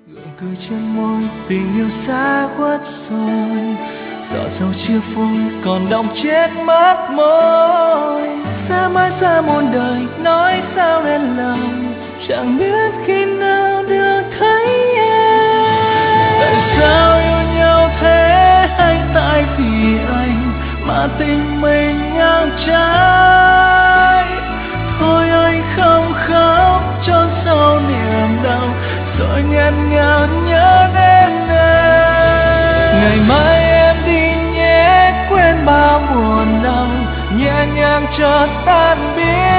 gượng cười trên môi, tình yêu xa khuất rồi, giọt sầu chia phôi còn đọng chết mất môi. Xa mãi xa muôn đời nói sao nên lời, chẳng biết khi nào được thấy em. Tại sao yêu nhau thế, hay tại vì anh mà tình mình ngang trái. Thôi anh không khóc cho sau niềm đau, rồi nghẹn ngào nhớ đến em. Ngày mai em đi nhé, quên bao buồn đau, nhẹ nhàng chợt tan biến.